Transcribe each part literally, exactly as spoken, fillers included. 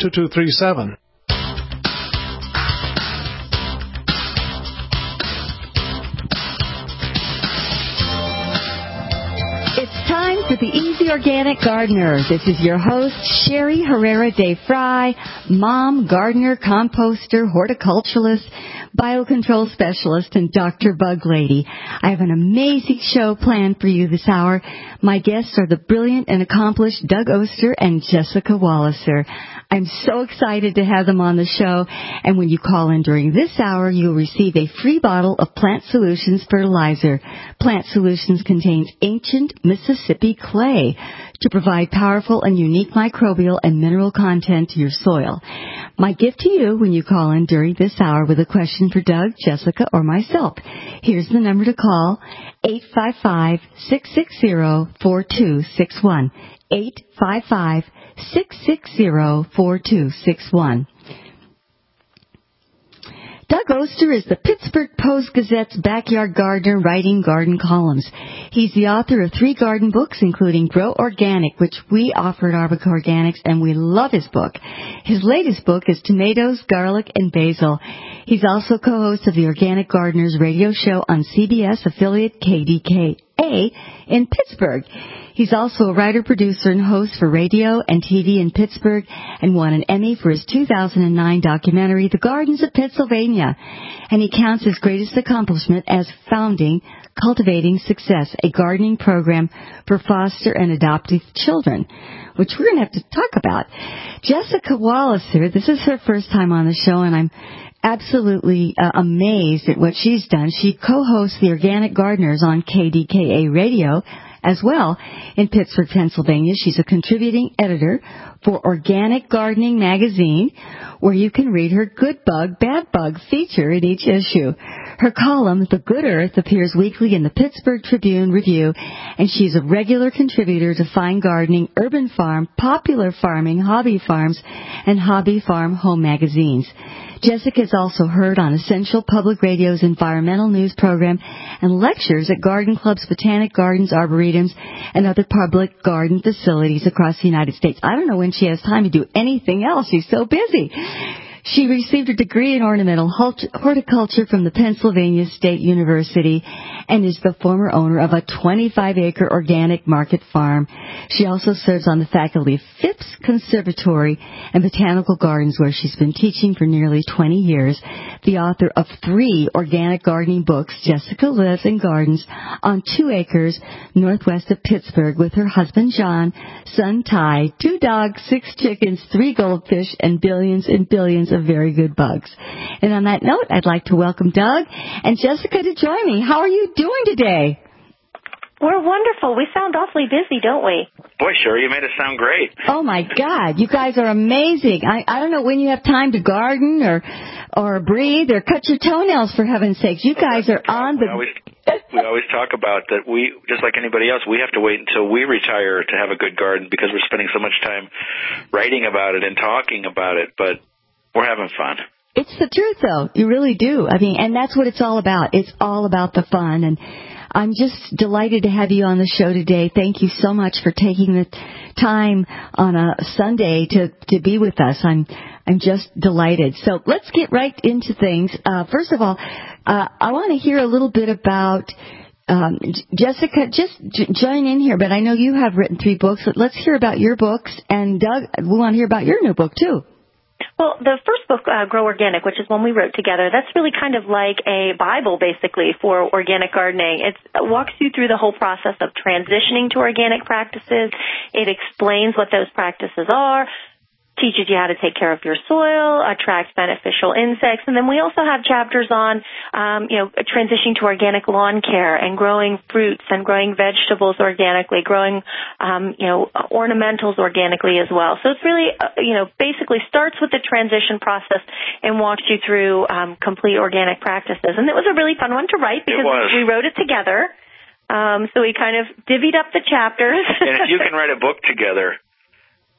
two two three seven. It's time for the Easy Organic Gardener. This is your host, Sherry Herrera de Fry, mom, gardener, composter, horticulturalist, biocontrol specialist, and Doctor Bug Lady. I have an amazing show planned for you this hour. My guests are the brilliant and accomplished Doug Oster and Jessica Walliser. I'm so excited to have them on the show, and when you call in during this hour, you'll receive a free bottle of Plant Solutions fertilizer. Plant Solutions contains ancient Mississippi clay to provide powerful and unique microbial and mineral content to your soil. My gift to you when you call in during this hour with a question for Doug, Jessica, or myself. Here's the number to call, eight five five, six six zero, four two six one, eight five five, six six zero, four two six one. Doug Oster is the Pittsburgh Post-Gazette's backyard gardener writing garden columns. He's the author of three garden books, including Grow Organic, which we offer at Arbica Organics, and we love his book. His latest book is Tomatoes, Garlic, and Basil. He's also co-host of the Organic Gardeners radio show on C B S affiliate K D K A in Pittsburgh. He's also a writer, producer, and host for radio and T V in Pittsburgh and won an Emmy for his two thousand nine documentary, The Gardens of Pennsylvania. And he counts his greatest accomplishment as founding Cultivating Success, a gardening program for foster and adoptive children, which we're going to have to talk about. Jessica Walliser, this is her first time on the show, and I'm absolutely uh, amazed at what she's done. She co-hosts the Organic Gardeners on K D K A Radio as well in Pittsburgh, Pennsylvania. She's a contributing editor for Organic Gardening Magazine, where you can read her Good Bug, Bad Bug feature in each issue. Her column, The Good Earth, appears weekly in the Pittsburgh Tribune Review, and she's a regular contributor to Fine Gardening, Urban Farm, Popular Farming, Hobby Farms, and Hobby Farm Home magazines. Jessica is also heard on Essential Public Radio's environmental news program and lectures at garden clubs, botanic gardens, arboretums, and other public garden facilities across the United States. I don't know when she has time to do anything else. She's so busy. She received a degree in ornamental horticulture from the Pennsylvania State University and is the former owner of a twenty-five acre organic market farm. She also serves on the faculty of Phipps Conservatory and Botanical Gardens, where she's been teaching for nearly twenty years. The author of three organic gardening books, Jessica Lives and Gardens on two acres northwest of Pittsburgh with her husband John, son Ty, two dogs, six chickens, three goldfish, and billions and billions of very good bugs. And on that note, I'd like to welcome Doug and Jessica to join me. How are you doing today? We're wonderful. We sound awfully busy, don't we? Boy, Sherry, you made us sound great. Oh, my God. You guys are amazing. I, I don't know when you have time to garden or or breathe or cut your toenails, for heaven's sakes. You guys are on the... We always, we always talk about that we, just like anybody else, we have to wait until we retire to have a good garden because we're spending so much time writing about it and talking about it, but we're having fun. It's the truth, though. You really do. I mean, and that's what it's all about. It's all about the fun, and I'm just delighted to have you on the show today. Thank you so much for taking the time on a Sunday to, to be with us. I'm I'm just delighted. So let's get right into things. Uh, first of all, uh, I want to hear a little bit about um, Jessica. Just j- join in here, but I know you have written three books. Let's hear about your books, and Doug, we want to hear about your new book too. Well, the first book, uh, Grow Organic, which is one we wrote together, that's really kind of like a Bible, basically, for organic gardening. It's, it walks you through the whole process of transitioning to organic practices. It explains what those practices are, teaches you how to take care of your soil, attracts beneficial insects, and then we also have chapters on, um, you know, transitioning to organic lawn care and growing fruits and growing vegetables organically, growing, um, you know, ornamentals organically as well. So it's really, uh, you know, basically starts with the transition process and walks you through um, complete organic practices. And it was a really fun one to write because we wrote it together. Um, so we kind of divvied up the chapters. And if you can write a book together,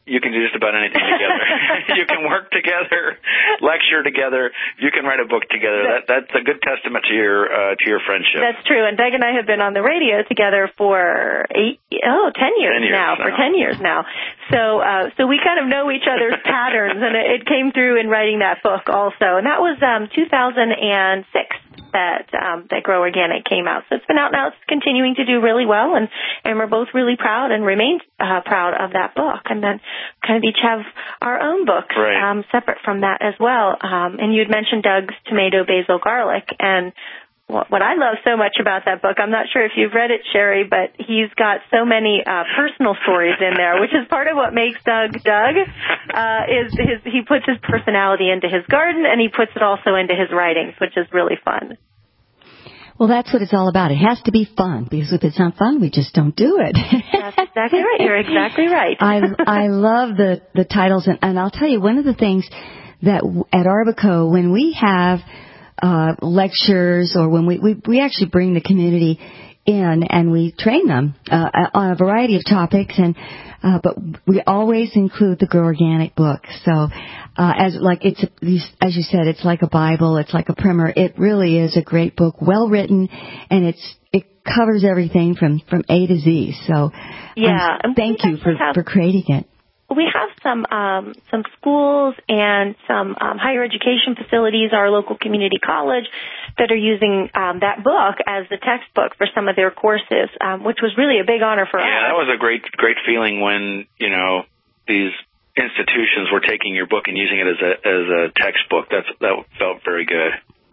you can do just about anything together. You can work together, lecture together. You can write a book together. That, that's a good testament to your uh, to your friendship. That's true. And Doug and I have been on the radio together for eight, oh, ten years, ten years now, now. For ten years now. So, uh, so we kind of know each other's patterns, and it, it came through in writing that book also. And that was um, two thousand six. That um, that Grow Organic came out. So it's been out now. It's continuing to do really well, and, and we're both really proud and remain uh, proud of that book. And then kind of each have our own books right. um, separate from that as well. Um, and you had mentioned Doug's Tomato, Basil, Garlic, and what, what I love so much about that book, I'm not sure if you've read it, Sherry, but he's got so many uh, personal stories in there, which is part of what makes Doug Doug. Uh, is his he puts his personality into his garden, and he puts it also into his writings, which is really fun. Well, that's what it's all about. It has to be fun, because if it's not fun, we just don't do it. That's exactly right. You're exactly right. I I love the, the titles, and, and I'll tell you, one of the things that at Arbico, when we have uh, lectures, or when we, we, we actually bring the community in and we train them uh, on a variety of topics, and uh, but we always include the Grow Organic book. So uh, as like it's as you said, it's like a Bible, it's like a primer. It really is a great book, well written, and it's it covers everything from, from A to Z. So yeah, um, thank you for, have, for creating it. We have some um, some schools and some um, higher education facilities, our local community college, that are using um, that book as the textbook for some of their courses, um, which was really a big honor for yeah, us. Yeah, that was a great great feeling when, you know, these institutions were taking your book and using it as a as a textbook. That's that felt very good.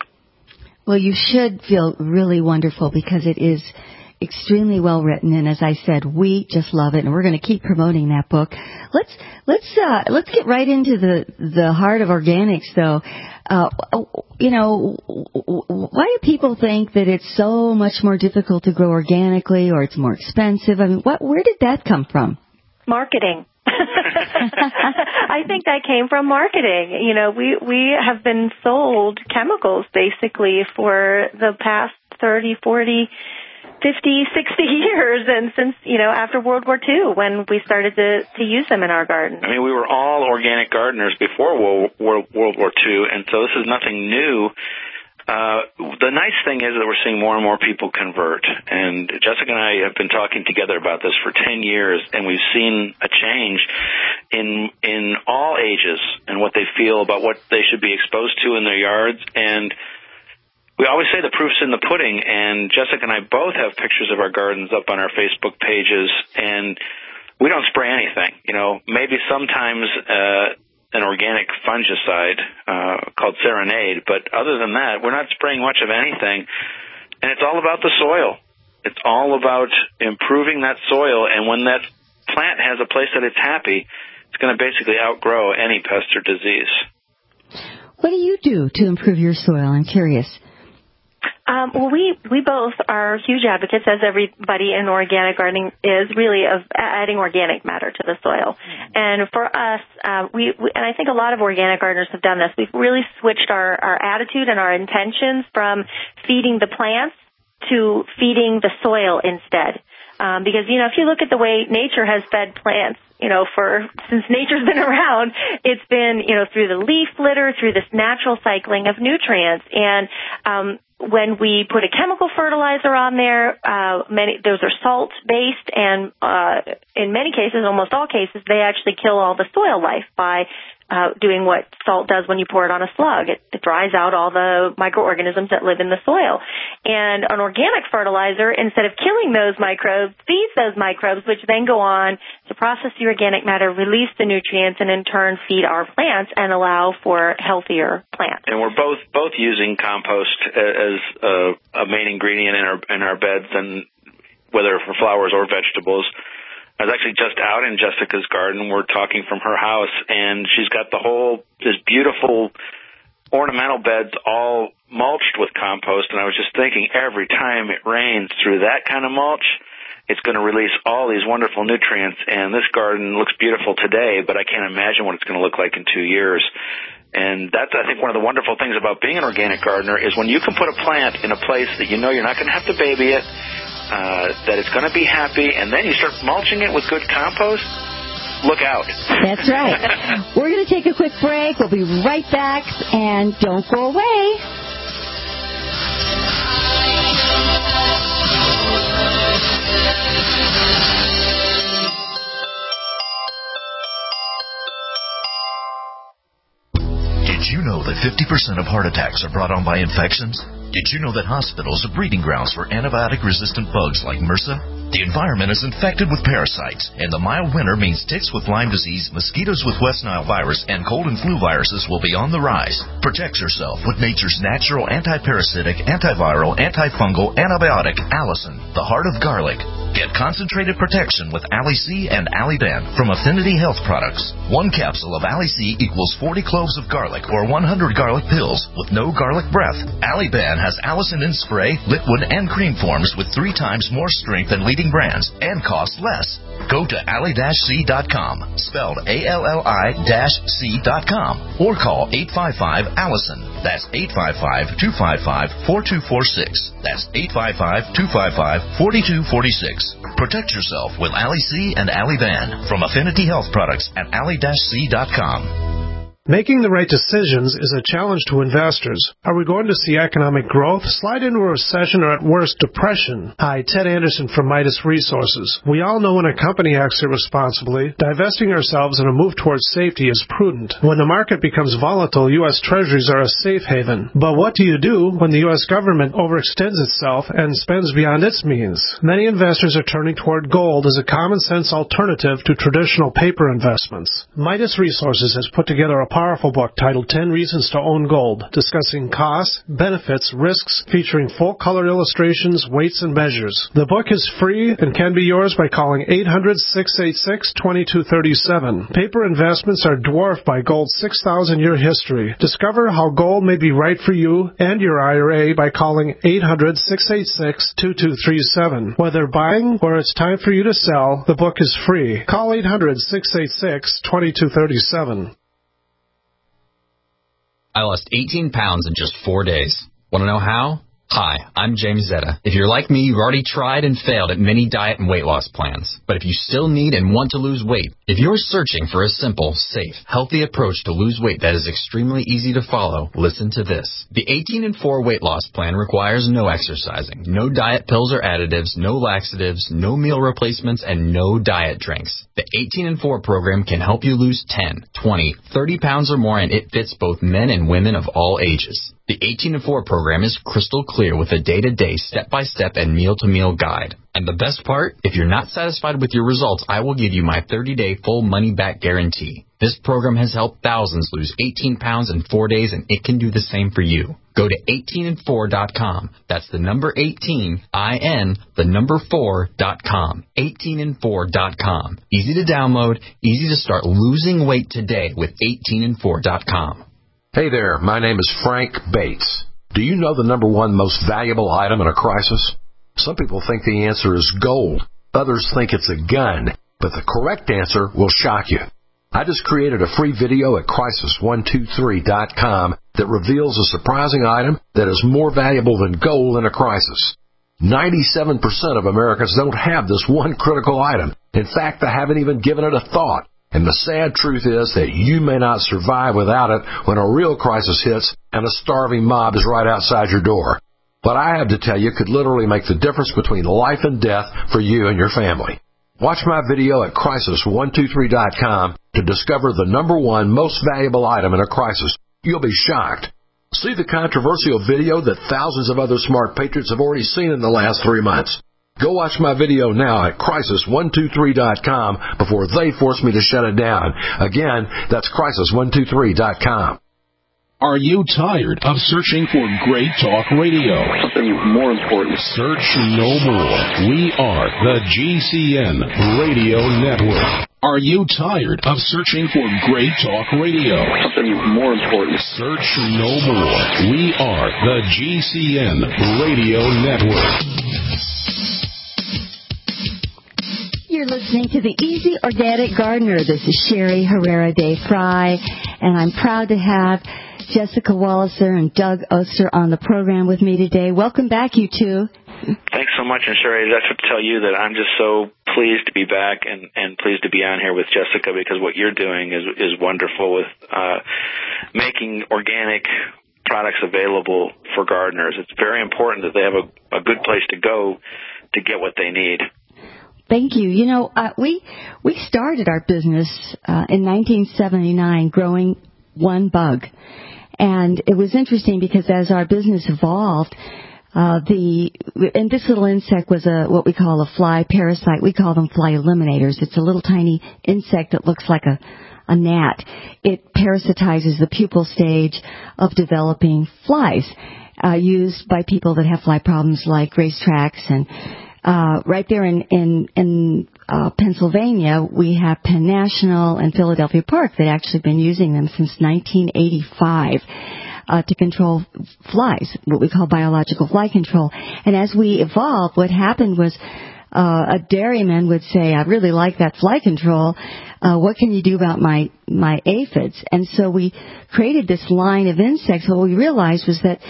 Well, you should feel really wonderful, because it is extremely well written, and as I said, we just love it, and we're going to keep promoting that book. Let's let's uh, let's get right into the the heart of organics, though. Uh, you know, why do people think that it's so much more difficult to grow organically, or it's more expensive? I mean, what where did that come from? Marketing. I think that came from marketing. You know, we we have been sold chemicals basically for the past thirty, forty, fifty, sixty years, and since, you know, after World War Two, when we started to, to use them in our garden. I mean, we were all organic gardeners before World, World, World War Two, and so this is nothing new. Uh, the nice thing is that we're seeing more and more people convert, and Jessica and I have been talking together about this for ten years, and we've seen a change in in all ages and what they feel about what they should be exposed to in their yards. And we always say the proof's in the pudding, and Jessica and I both have pictures of our gardens up on our Facebook pages, and we don't spray anything. You know, maybe sometimes uh, an organic fungicide uh, called Serenade, but other than that, we're not spraying much of anything, and it's all about the soil. It's all about improving that soil, and when that plant has a place that it's happy, it's going to basically outgrow any pest or disease. What do you do to improve your soil? I'm curious. Um, well, we, we both are huge advocates, as everybody in organic gardening is, really, of adding organic matter to the soil. And for us, uh, we, we and I think a lot of organic gardeners have done this, we've really switched our, our attitude and our intentions from feeding the plants to feeding the soil instead. Um, because, you know, if you look at the way nature has fed plants, you know, for, since nature's been around, it's been, you know, through the leaf litter, through this natural cycling of nutrients. And, um, when we put a chemical fertilizer on there, uh, many, those are salt-based, and, uh, in many cases, almost all cases, they actually kill all the soil life by, uh, doing what salt does when you pour it on a slug. It, it dries out all the microorganisms that live in the soil. And an organic fertilizer, instead of killing those microbes, feeds those microbes, which then go on to process the organic matter, release the nutrients, and in turn feed our plants and allow for healthier plants. And we're both both using compost as a, a main ingredient in our in our beds, and whether for flowers or vegetables. I was actually just out in Jessica's garden. We're talking from her house, and she's got the whole, this beautiful ornamental beds all mulched with compost, and I was just thinking, every time it rains through that kind of mulch, it's going to release all these wonderful nutrients, and this garden looks beautiful today, but I can't imagine what it's going to look like in two years. And that's, I think, one of the wonderful things about being an organic gardener is when you can put a plant in a place that you know you're not going to have to baby it, Uh, that it's going to be happy, and then you start mulching it with good compost, look out. That's right. We're going to take a quick break. We'll be right back, and don't go away. Did you know that fifty percent of heart attacks are brought on by infections? Did you know that hospitals are breeding grounds for antibiotic-resistant bugs like MRSA? The environment is infected with parasites, and the mild winter means ticks with Lyme disease, mosquitoes with West Nile virus, and cold and flu viruses will be on the rise. Protect yourself with nature's natural anti-parasitic, antiviral, antifungal antibiotic, Allison, the heart of garlic. Get concentrated protection with Ali-C and Ali-Ban from Affinity Health Products. One capsule of Ali-C equals forty cloves of garlic or one hundred garlic pills with no garlic breath. Ali-Ban has Allison in spray, liquid, and cream forms with three times more strength than leading brands and costs less. Go to Ali C dot com, spelled A L L I C dot com, or call eight five five, Allison. That's eight five five, two five five, four two four six. That's eight five five, two five five, four two four six. Protect yourself with Ali-C and Ali-Ban from Affinity Health Products at Ali C dot com. Making the right decisions is a challenge to investors. Are we going to see economic growth, slide into a recession, or at worst, depression? Hi, Ted Anderson from Midas Resources. We all know when a company acts irresponsibly, divesting ourselves in a move towards safety is prudent. When the market becomes volatile, U S Treasuries are a safe haven. But what do you do when the U S government overextends itself and spends beyond its means? Many investors are turning toward gold as a common-sense alternative to traditional paper investments. Midas Resources has put together a powerful book titled ten Reasons to Own Gold, discussing costs, benefits, risks, featuring full-color illustrations, weights, and measures. The book is free and can be yours by calling eight hundred, six eight six, two two three seven. Paper investments are dwarfed by gold's six thousand year history. Discover how gold may be right for you and your I R A by calling eight hundred, six eight six, two two three seven. Whether buying or it's time for you to sell, the book is free. Call eight hundred, six eight six, two two three seven. I lost eighteen pounds in just four days. Want to know how? Hi, I'm James Zetta. If you're like me, you've already tried and failed at many diet and weight loss plans. But if you still need and want to lose weight, if you're searching for a simple, safe, healthy approach to lose weight that is extremely easy to follow, listen to this. The eighteen and four weight loss plan requires no exercising, no diet pills or additives, no laxatives, no meal replacements, and no diet drinks. The eighteen and four program can help you lose ten, twenty, thirty pounds or more, and it fits both men and women of all ages. The eighteen and four program is crystal clear with a day-to-day, step-by-step, and meal-to-meal guide. And the best part? If you're not satisfied with your results, I will give you my thirty-day full money-back guarantee. This program has helped thousands lose eighteen pounds in four days, and it can do the same for you. Go to eighteen and four dot com. That's the number eighteen, I N, the number four dot com. eighteen and four dot com. Easy to download, easy to start losing weight today with eighteen and four dot com. Hey there, my name is Frank Bates. Do you know the number one most valuable item in a crisis? Some people think the answer is gold. Others think it's a gun. But the correct answer will shock you. I just created a free video at crisis one two three dot com that reveals a surprising item that is more valuable than gold in a crisis. ninety-seven percent of Americans don't have this one critical item. In fact, they haven't even given it a thought. And the sad truth is that you may not survive without it when a real crisis hits and a starving mob is right outside your door. What I have to tell you could literally make the difference between life and death for you and your family. Watch my video at crisis one two three dot com to discover the number one most valuable item in a crisis. You'll be shocked. See the controversial video that thousands of other smart patriots have already seen in the last three months. Go watch my video now at crisis one two three dot com before they force me to shut it down. Again, that's crisis one two three dot com. Are you tired of searching for great talk radio? Something more important. Search no more. We are the G C N Radio Network. Are you tired of searching for great talk radio? Something more important. Search no more. We are the G C N Radio Network. You're listening to the Easy Organic Gardener. This is Sherry Herrera de Fry, and I'm proud to have Jessica Walliser and Doug Oster on the program with me today. Welcome back, you two. Thanks so much. And Sherry, that's what to tell you that I'm just so pleased to be back and, and pleased to be on here with Jessica, because what you're doing is is wonderful with uh, making organic products available for gardeners. It's very important that they have a, a good place to go to get what they need. Thank you. You know, uh, we we started our business uh, in nineteen seventy-nine growing one bug. And it was interesting because as our business evolved, uh, the, and this little insect was a, what we call a fly parasite. We call them fly eliminators. It's a little tiny insect that looks like a, a gnat. It parasitizes the pupal stage of developing flies, uh, used by people that have fly problems like racetracks. And, uh, right there in, in, in, uh, Pennsylvania, we have Penn National and Philadelphia Park that actually been using them since nineteen eighty-five. Uh, to control flies, what we call biological fly control. And as we evolved, what happened was uh, a dairyman would say, I really like that fly control. Uh, what can you do about my, my aphids? And so we created this line of insects. What we realized was that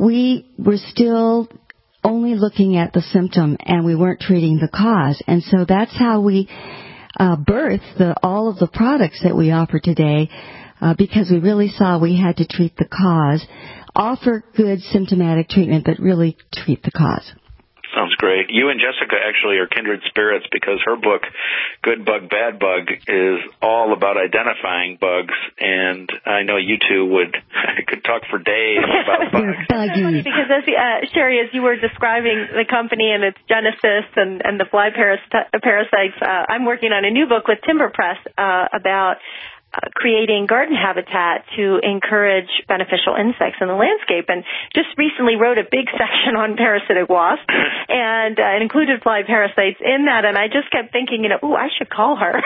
we were still only looking at the symptom and we weren't treating the cause. And so that's how we uh, birthed the, all of the products that we offer today. Uh, because we really saw we had to treat the cause, offer good symptomatic treatment, but really treat the cause. Sounds great. You and Jessica actually are kindred spirits, because her book, Good Bug, Bad Bug, is all about identifying bugs, and I know you two would could talk for days about bugs. Buggy. Because as uh, Sherry, as you were describing the company and its genesis and, and the fly paras- parasites, uh, I'm working on a new book with Timber Press uh, about Uh, creating garden habitat to encourage beneficial insects in the landscape, and just recently wrote a big section on parasitic wasps, and uh, it included fly parasites in that. And I just kept thinking, you know, ooh, I should call her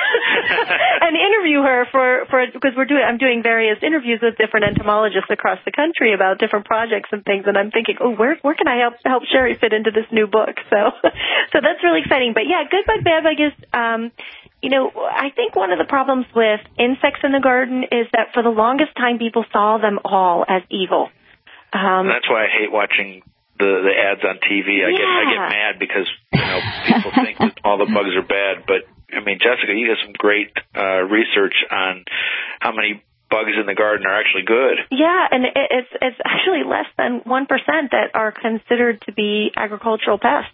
and interview her for for because we're doing I'm doing various interviews with different entomologists across the country about different projects and things. And I'm thinking, oh, where where can I help help Sherry fit into this new book? So so that's really exciting. But yeah, Good Bug, Bad Bug is. Um, You know, I think one of the problems with insects in the garden is that for the longest time people saw them all as evil. Um, That's why I hate watching the, the ads on T V. I yeah. get I get mad because, you know, people think that all the bugs are bad. But, I mean, Jessica, you have some great uh, research on how many bugs in the garden are actually good. Yeah, and it, it's it's actually less than one percent that are considered to be agricultural pests.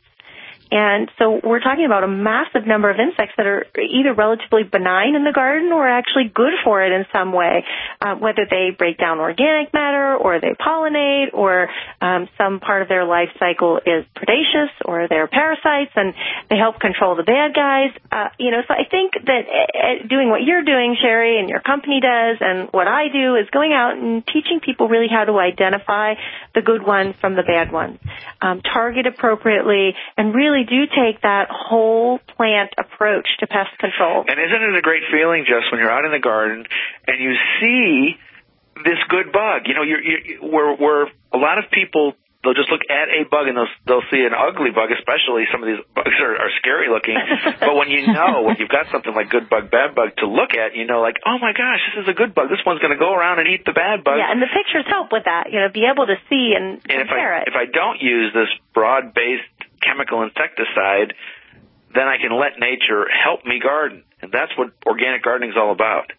And so we're talking about a massive number of insects that are either relatively benign in the garden or actually good for it in some way, uh, whether they break down organic matter or they pollinate or um, some part of their life cycle is predaceous or they're parasites and they help control the bad guys. Uh, you know, so I think that uh, doing what you're doing, Sherry, and your company does, and what I do is going out and teaching people really how to identify the good ones from the bad ones, um, target appropriately, and really do take that whole plant approach to pest control. And isn't it a great feeling, Jess, when you're out in the garden and you see this good bug? You know, you're, you're, where, where a lot of people, they'll just look at a bug and they'll, they'll see an ugly bug, especially some of these bugs are, are scary looking. But when you know, when you've got something like Good Bug, Bad Bug to look at, you know, like, oh my gosh, this is a good bug. This one's going to go around and eat the bad bug. Yeah, and the pictures help with that, you know, be able to see and, and compare if I, it. If I don't use this broad-based chemical insecticide, then I can let nature help me garden. And that's what organic gardening is all about.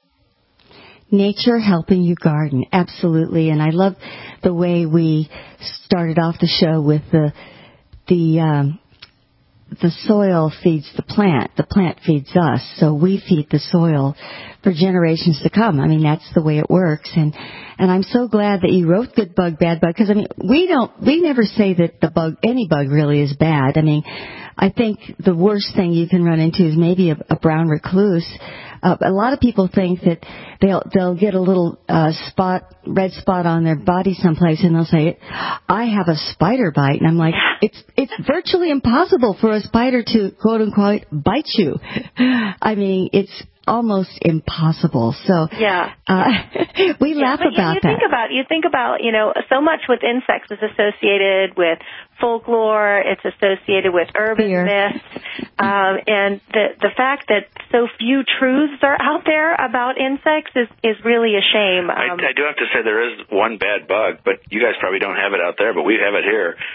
Nature helping you garden, absolutely. And I love the way we started off the show with the the um, the soil feeds the plant, the plant feeds us, so we feed the soil for generations to come. I mean, that's the way it works. And and I'm so glad that you wrote Good Bug, Bad Bug, because I mean, we don't, we never say that the bug, any bug really is bad. I mean, I think the worst thing you can run into is maybe a, a brown recluse. Uh, a lot of people think that they'll they'll get a little uh, spot, red spot on their body someplace, and they'll say, "I have a spider bite," and I'm like, "It's it's virtually impossible for a spider to quote unquote bite you." I mean, it's almost impossible. So yeah, uh, we yeah, laugh but about you, you that. Think about you think about you know so much with insects is associated with folklore. It's associated with urban Fear. myths, um, and the the fact that so few truths are out there about insects is is really a shame. Um, I, I do have to say there is one bad bug, but you guys probably don't have it out there, but we have it here.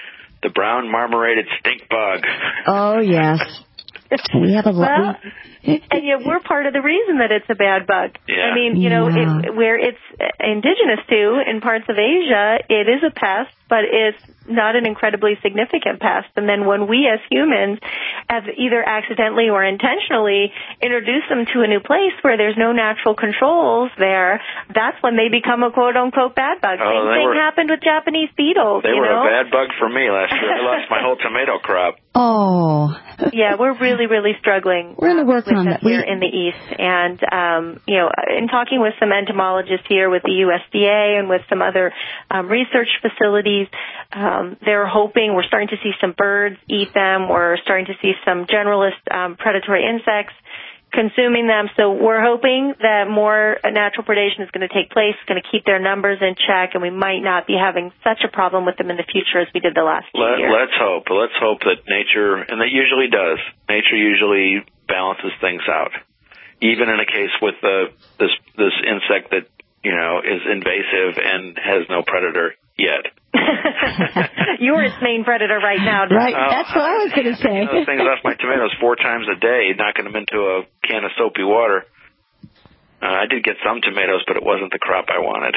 the brown marmorated stink bug. Oh, yes. We have a lot. Well, and yet we're part of the reason that it's a bad bug. Yeah. I mean, you know, Yeah. it, where it's indigenous to in parts of Asia, it is a pest, but it's not an incredibly significant pest. And then when we as humans have either accidentally or intentionally introduced them to a new place where there's no natural controls there, that's when they become a quote-unquote bad bug. Oh, Same they thing were- happened with Japanese beetles. They you were know? a bad bug for me last year. I lost my whole tomato crop. Oh. Yeah, we're really, really struggling. We're going to work with on them that. here We- in the East. And, um, you know, in talking with some entomologists here with the U S D A and with some other um, research facilities, um, they're hoping, we're starting to see some birds eat them. We're starting to see some generalist um, predatory insects consuming them. So we're hoping that more natural predation is going to take place, going to keep their numbers in check, and we might not be having such a problem with them in the future as we did the last few Let, years. let's hope. Let's hope that nature, and that usually does, nature usually balances things out. Even in a case with the, this this insect that, you know, is invasive and has no predator yet. You're its main predator right now. Right, Uh, that's what I was going to say. You know, those things off my tomatoes four times a day, knocking them into a can of soapy water. Uh, I did get some tomatoes, but it wasn't the crop I wanted.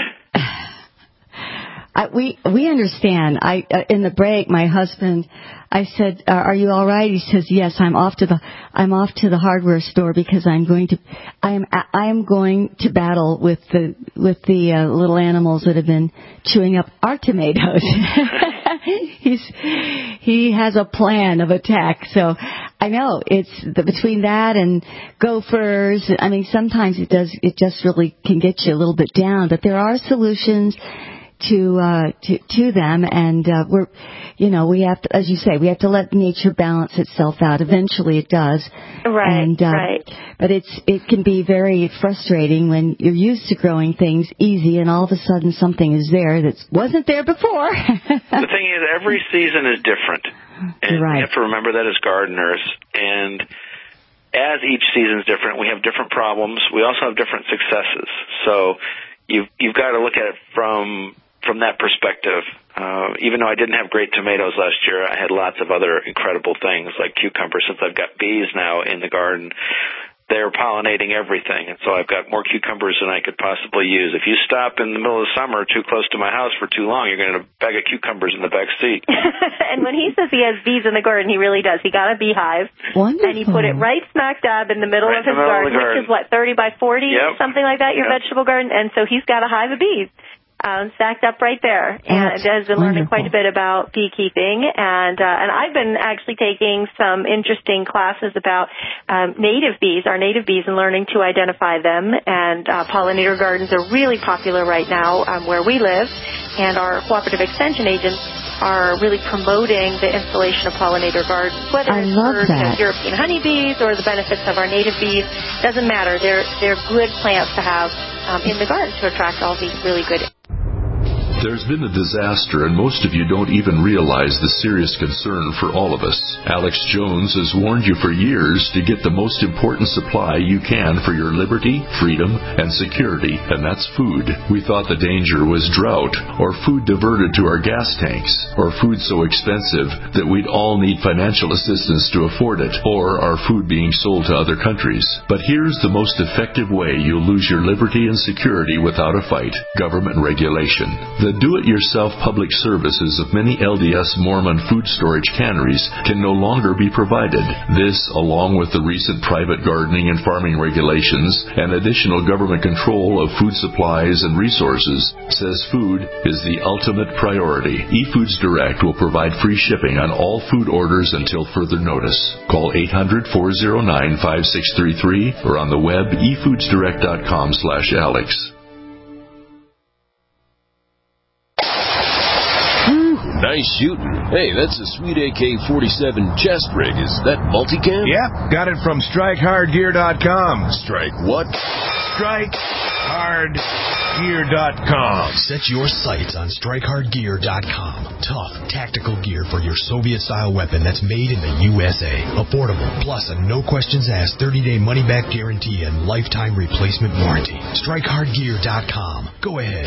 I, we we understand. I uh, in the break, my husband, I said, uh, "Are you all right?" He says, "Yes, I'm off to the I'm off to the hardware store because I'm going to I am I am going to battle with the with the uh, little animals that have been chewing up our tomatoes." He's he has a plan of attack. So I know it's the, between that and gophers. I mean, sometimes it does it just really can get you a little bit down, but there are solutions to uh to to them, and uh we're you know we have to, as you say, we have to let nature balance itself out. Eventually it does, right and uh, right but it's it can be very frustrating when you're used to growing things easy and all of a sudden something is there that wasn't there before. The thing is, every season is different, and right. we have to remember that as gardeners. And as each season is different, we have different problems. We also have different successes. So you've you've got to look at it from from that perspective. Uh, even though I didn't have great tomatoes last year, I had lots of other incredible things like cucumbers. Since I've got bees now in the garden, they're pollinating everything, and so I've got more cucumbers than I could possibly use. If you stop in the middle of the summer too close to my house for too long, you're going to have a bag of cucumbers in the back seat. And when he says he has bees in the garden, he really does. He got a beehive, Wonderful. and he put it right smack dab in the middle Right of in his the middle of garden, the garden. which is what, thirty by forty, Yep. something like that, your Yep. vegetable garden. And so he's got a hive of bees. Um, stacked up right there, and That's has been learning wonderful. quite a bit about beekeeping, and uh, and I've been actually taking some interesting classes about um, native bees, our native bees, and learning to identify them. And uh, pollinator gardens are really popular right now um, where we live, and our cooperative extension agents are really promoting the installation of pollinator gardens, whether I it's love for you know, that. European honeybees or the benefits of our native bees. Doesn't matter. They're they're good plants to have um, in the garden to attract all these really good. There's been a disaster, and most of you don't even realize the serious concern for all of us. Alex Jones has warned you for years to get the most important supply you can for your liberty, freedom, and security, and that's food. We thought the danger was drought, or food diverted to our gas tanks, or food so expensive that we'd all need financial assistance to afford it, or our food being sold to other countries. But here's the most effective way you'll lose your liberty and security without a fight: government regulation. The do-it-yourself public services of many L D S Mormon food storage canneries can no longer be provided. This, along with the recent private gardening and farming regulations and additional government control of food supplies and resources, says food is the ultimate priority. eFoods Direct will provide free shipping on all food orders until further notice. Call eight hundred, four oh nine, five six three three or on the web e foods direct dot com slash Alex. Nice shooting. Hey, that's a sweet A K forty-seven chest rig. Is that multicam? Yep, got it from strike hard gear dot com. Strike what? strike hard gear dot com. Set your sights on strike hard gear dot com. Tough, tactical gear for your Soviet-style weapon that's made in the U S A. Affordable, plus a no-questions-asked thirty-day money-back guarantee and lifetime replacement warranty. strike hard gear dot com. Go ahead.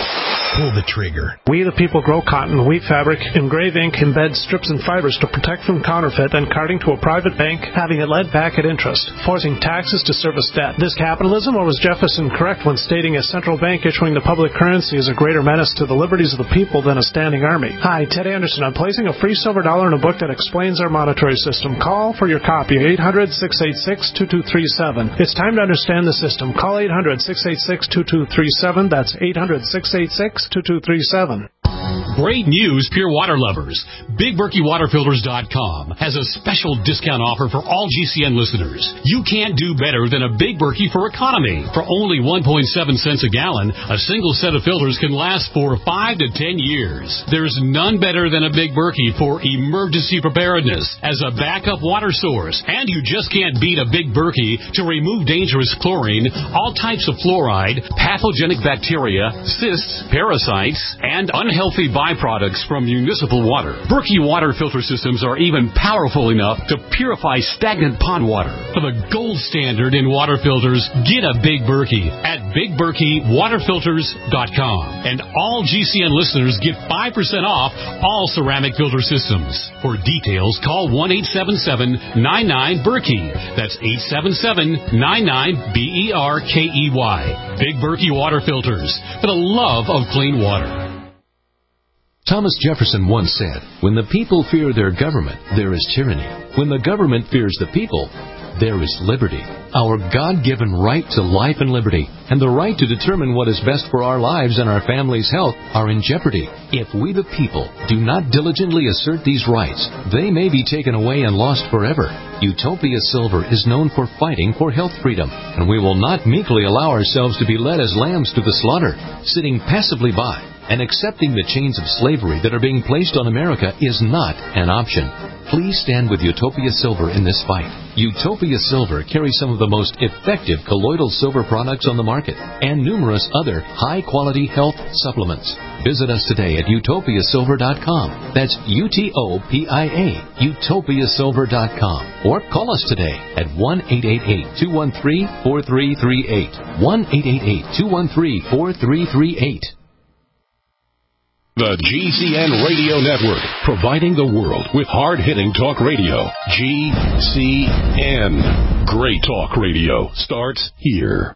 pull the trigger. We the people grow cotton, weave fabric, engrave ink, embed strips and fibers to protect from counterfeit, and carting to a private bank, having it led back at interest, forcing taxes to service debt. This capitalism, or was Jefferson correct when stating a central bank issuing the public currency is a greater menace to the liberties of the people than a standing army? Hi, Ted Anderson. I'm placing a free silver dollar in a book that explains our monetary system. Call for your copy, eight hundred, six eight six, two two three seven. It's time to understand the system. Call eight hundred, six eight six, two two three seven. That's eight hundred, six eight six, two two three seven. Great news, pure water lovers. Big Berkey Water Filters dot com has a special discount offer for all G C N listeners. You can't do better than a Big Berkey for economy. For only one point seven cents a gallon, a single set of filters can last for five to ten years. There's none better than a Big Berkey for emergency preparedness as a backup water source. And you just can't beat a Big Berkey to remove dangerous chlorine, all types of fluoride, pathogenic bacteria, cysts, parasites, and unhealthy byproducts from municipal water. Berkey water filter systems are even powerful enough to purify stagnant pond water. For the gold standard in water filters, get a Big Berkey at Big Berkey Water Filters dot com. And all G C N listeners get five percent off all ceramic filter systems. For details, call one eight seven seven, nine nine, Berkey. That's eight seven seven, nine nine, B E R K E Y. Big Berkey Water Filters, for the love of clean water. Thomas Jefferson once said, "When the people fear their government, there is tyranny. When the government fears the people, there is liberty." Our God-given right to life and liberty and the right to determine what is best for our lives and our family's health are in jeopardy. If we the people do not diligently assert these rights, they may be taken away and lost forever. Utopia Silver is known for fighting for health freedom, and we will not meekly allow ourselves to be led as lambs to the slaughter, sitting passively by. And accepting the chains of slavery that are being placed on America is not an option. Please stand with Utopia Silver in this fight. Utopia Silver carries some of the most effective colloidal silver products on the market and numerous other high-quality health supplements. Visit us today at Utopia Silver dot com. That's U T O P I A, Utopia Silver dot com. Or call us today at one eight eight eight, two one three, four three three eight. one eight eight eight, two one three, four three three eight. The G C N Radio Network, providing the world with hard-hitting talk radio. G C N. Great talk radio starts here.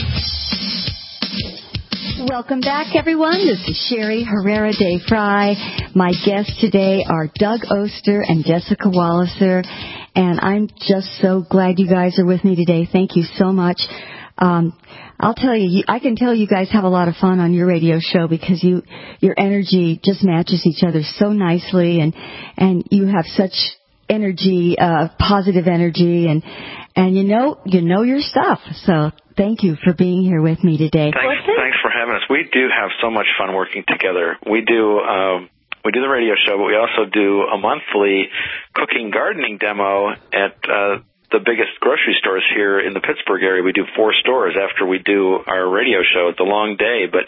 Welcome back, everyone. This is Sherry Herrera de Fry. My guests today are Doug Oster and Jessica Walliser, and I'm just so glad you guys are with me today. Thank you so much. Um, I'll tell you, I can tell you guys have a lot of fun on your radio show because you, your energy just matches each other so nicely, and and you have such energy, uh, positive energy, and and you know you know your stuff. So thank you for being here with me today. Thanks, thanks for having us. We do have so much fun working together. We do. Um, We do the radio show, but we also do a monthly cooking gardening demo at uh, the biggest grocery stores here in the Pittsburgh area. We do four stores after we do our radio show. It's a long day, but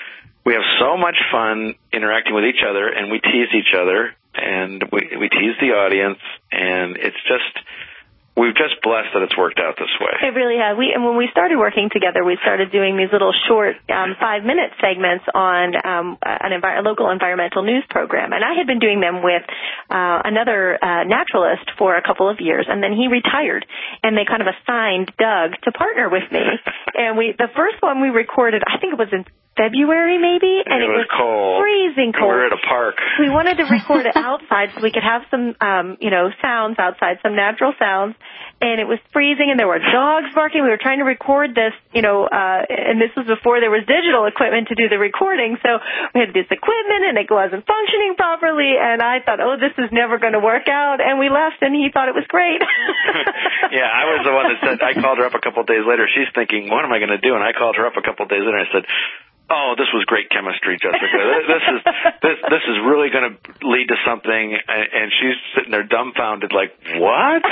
we have so much fun interacting with each other, and we tease each other, and we, we tease the audience, and it's just... We've just blessed that it's worked out this way. It really has. We, and when we started working together, we started doing these little short um, five-minute segments on um, an envi- a local environmental news program. And I had been doing them with uh, another uh, naturalist for a couple of years, and then he retired. And they kind of assigned Doug to partner with me. And we, the first one we recorded, I think it was in February maybe, and it, it was, was cold. freezing cold. We were at a park. We wanted to record it outside so we could have some, um, you know, sounds outside, some natural sounds. And it was freezing, and there were dogs barking. We were trying to record this, you know, uh, and this was before there was digital equipment to do the recording. So we had this equipment, and it wasn't functioning properly. And I thought, oh, this is never going to work out. And we left, and he thought it was great. Yeah, I was the one that said, I called her up a couple of days later. She's thinking, what am I going to do? And I called her up a couple of days later, and I said, oh, this was great chemistry, Jessica. This is this this is really going to lead to something. And she's sitting there dumbfounded, like, what?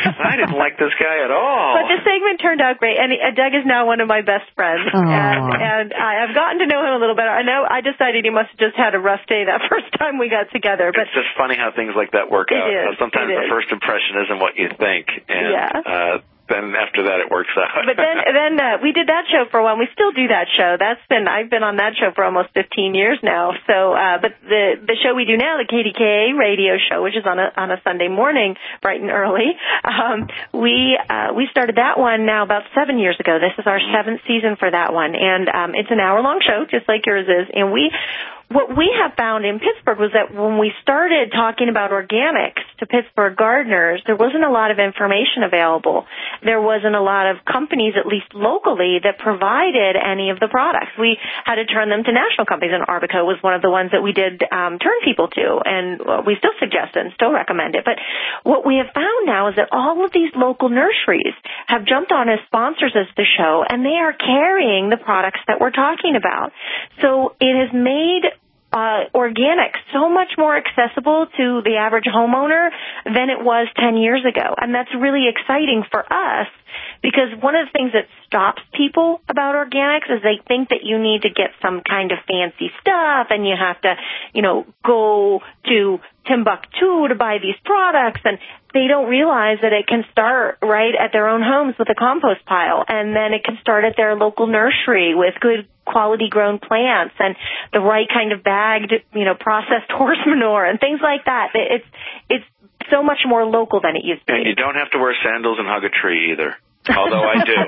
I didn't like this guy at all. But the segment turned out great, and Doug is now one of my best friends. Aww. And, and I've gotten to know him a little bit. I know I decided he must have just had a rough day that first time we got together. But it's just funny how things like that work it out. Is, Sometimes it the is. first impression isn't what you think. And, yeah. Uh, then after that it works out. But then then uh, we did that show for a while. We still do that show. That's been I've been on that show for almost fifteen years now. So, uh, but the the show we do now, the K D K A radio show, which is on a on a Sunday morning, bright and early, um, we uh, we started that one now about seven years ago. This is our seventh season for that one, and um, it's an hour long show, just like yours is, and we. What we have found in Pittsburgh was that when we started talking about organics to Pittsburgh gardeners, there wasn't a lot of information available. There wasn't a lot of companies, at least locally, that provided any of the products. We had to turn them to national companies, and Arbico was one of the ones that we did um, turn people to, and we still suggest it and still recommend it. But what we have found now is that all of these local nurseries have jumped on as sponsors of the show, and they are carrying the products that we're talking about. So it has made Uh, organic so much more accessible to the average homeowner than it was ten years ago. And that's really exciting for us because one of the things that stops people about organics is they think that you need to get some kind of fancy stuff and you have to, you know, go to Timbuktu to buy these products, and they don't realize that it can start right at their own homes with a compost pile, and then it can start at their local nursery with good quality grown plants and the right kind of bagged, you know, processed horse manure and things like that. It's it's so much more local than it used to be. And you don't have to wear sandals and hug a tree either. Although I do.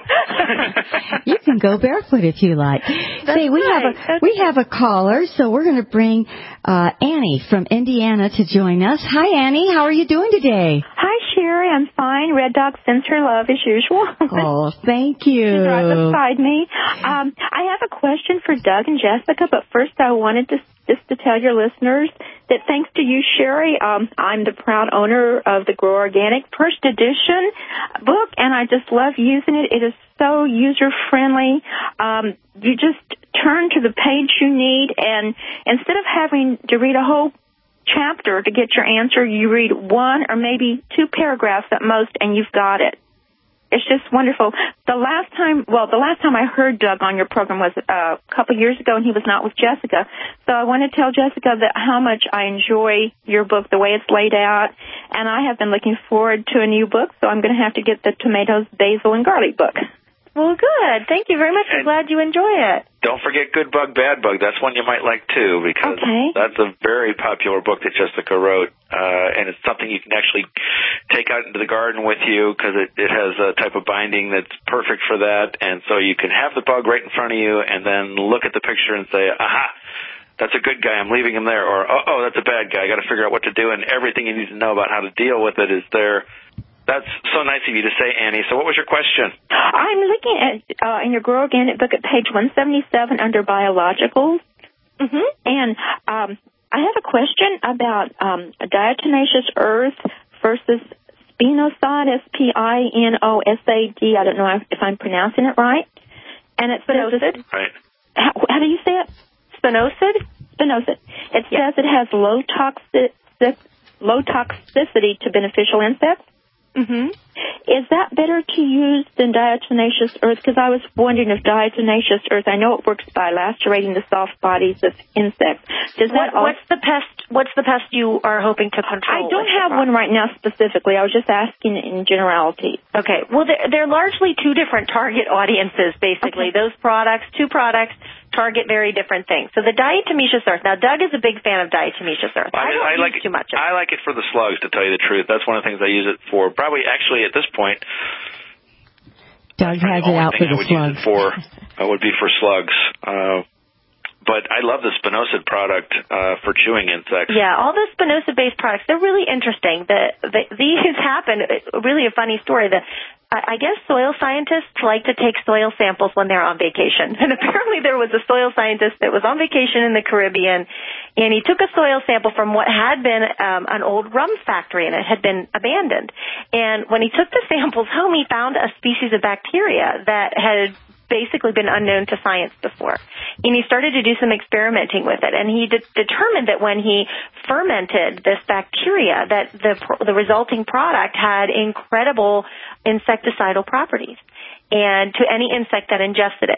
You can go barefoot if you like. That's Say, we right. have a we have a caller, so we're going to bring uh, Annie from Indiana to join us. Hi, Annie. How are you doing today? Hi, Sherry. I'm fine. Red Dog sends her love as usual. Oh, thank you. She's right beside me. Um, I have a question for Doug and Jessica, but first I wanted to just to tell your listeners that thanks to you, Sherry, um, I'm the proud owner of the Grow Organic First Edition book, and I just love using it. It is so user-friendly. Um, you just turn to the page you need, and instead of having to read a whole chapter to get your answer, you read one or maybe two paragraphs at most, and you've got it. It's just wonderful. The last time, well, the last time I heard Doug on your program was uh, a couple years ago, and he was not with Jessica. So I want to tell Jessica that how much I enjoy your book, the way it's laid out, and I have been looking forward to a new book, so I'm going to have to get the tomatoes, basil, and garlic book. Well, good. Thank you very much. I'm glad you enjoy it. Don't forget Good Bug, Bad Bug. That's one you might like, too, because okay. that's a very popular book that Jessica wrote, uh, and it's something you can actually take out into the garden with you because it, it has a type of binding that's perfect for that, and so you can have the bug right in front of you and then look at the picture and say, aha, that's a good guy, I'm leaving him there, or, oh, oh that's a bad guy, I got to figure out what to do, and everything you need to know about how to deal with it is there. That's so nice of you to say, Annie. So what was your question? I'm looking at, uh, in your Grow Organic book at page one seventy-seven under biologicals. Mm-hmm. And um, I have a question about um, diatomaceous earth versus spinosad, S P I N O S A D. I don't know if I'm pronouncing it right. And it says, Spinosad? Right. How, how do you say it? Spinosad? Spinosad. It Yeah. says it has low, toxic, low toxicity to beneficial insects. Mm-hmm. Is that better to use than diatomaceous earth? Because I was wondering if diatomaceous earth, I know it works by lacerating the soft bodies of insects. Does What, that also, what's the pest? What's the pest you are hoping to control? I don't with have the one right now specifically. I was just asking in generality. Okay. Well, they're, they're largely two different target audiences, basically. Okay. Those products, two products, target very different things. So the diatomaceous earth. Now, Doug is a big fan of diatomaceous earth. I, I, don't I use like it, too much of it. I like it for the slugs, to tell you the truth. That's one of the things I use it for. Probably, actually, at this point, Doug has it out for the I would slugs. use it for uh, would be for slugs. Uh, but I love the spinosad product uh, for chewing insects. Yeah, all the spinosad-based products, they're really interesting. The, the, these happen, really a funny story. The, I guess soil scientists like to take soil samples when they're on vacation. And apparently there was a soil scientist that was on vacation in the Caribbean, and he took a soil sample from what had been um, an old rum factory, and it had been abandoned. And when he took the samples home, he found a species of bacteria that had basically been unknown to science before. And he started to do some experimenting with it, and he de- determined that when he fermented this bacteria, that the the resulting product had incredible insecticidal properties and to any insect that ingested it.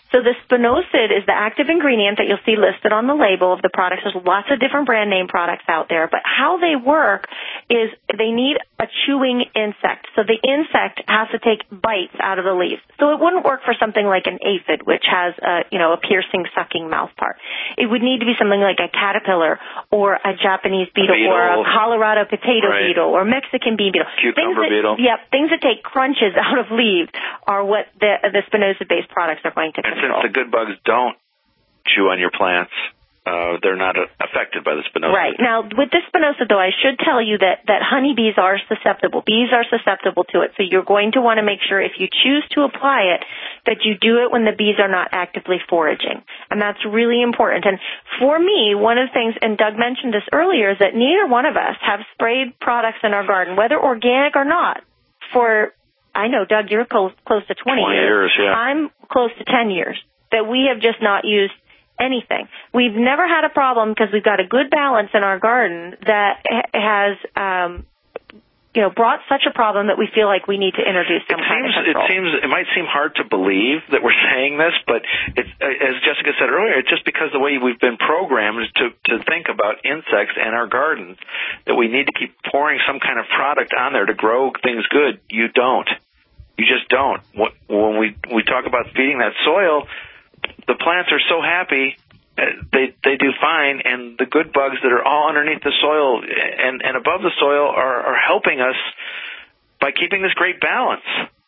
So the spinosad is the active ingredient that you'll see listed on the label of the products. There's lots of different brand name products out there, but how they work is they need a chewing insect. So the insect has to take bites out of the leaves. So it wouldn't work for something like an aphid, which has a, you know, a piercing, sucking mouth part. It would need to be something like a caterpillar or a Japanese beetle, beetle. or a Colorado potato right. beetle or Mexican bean beetle. Cucumber things that, beetle. Yep, things that take crunches out of leaves are what the, the spinosad-based products are going to and control. And since the good bugs don't chew on your plants, uh, they're not uh, affected by the spinosad. Right. Now, with the spinosad, though, I should tell you that, that honeybees are susceptible. Bees are susceptible to it, so you're going to want to make sure if you choose to apply it that you do it when the bees are not actively foraging. And that's really important. And for me, one of the things, and Doug mentioned this earlier, is that neither one of us have sprayed products in our garden, whether organic or not, for, I know, Doug, you're close, close to twenty, twenty years. Yeah. I'm close to ten years that we have just not used anything. We've never had a problem because we've got a good balance in our garden that has, um, you know, brought such a problem that we feel like we need to introduce some it kind seems, of control. It seems, it might seem hard to believe that we're saying this, but it's, as Jessica said earlier, it's just because the way we've been programmed to, to think about insects and our gardens that we need to keep pouring some kind of product on there to grow things good. You don't. You just don't. When we, we talk about feeding that soil, the plants are so happy. They they do fine, and the good bugs that are all underneath the soil and, and above the soil are, are helping us by keeping this great balance.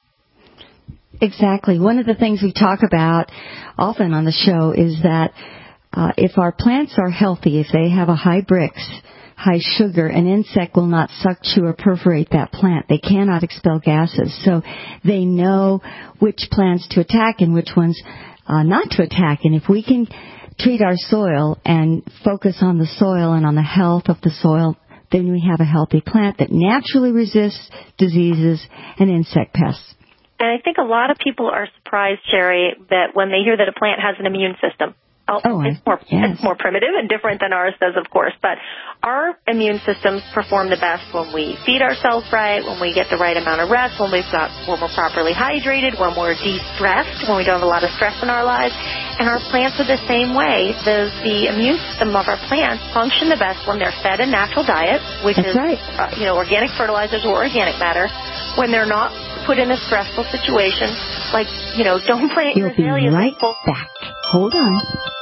Exactly. One of the things we talk about often on the show is that uh, if our plants are healthy, if they have a high Brix, high sugar, an insect will not suck, chew, or perforate that plant. They cannot expel gases. So they know which plants to attack and which ones uh, not to attack. And if we can treat our soil and focus on the soil and on the health of the soil, then we have a healthy plant that naturally resists diseases and insect pests. And I think a lot of people are surprised, Sherry, that when they hear that a plant has an immune system. Oh, oh it's more yes. it's more primitive and different than ours does, of course. But our immune systems perform the best when we feed ourselves right, when we get the right amount of rest, when we've got when we're properly hydrated, when we're de-stressed, when we don't have a lot of stress in our lives. And our plants are the same way. The the immune system of our plants function the best when they're fed a natural diet, which That's is right. uh, you know organic fertilizers or organic matter. When they're not put in a stressful situation, like you know, don't plant You'll your be azaleas. right back. Hold on.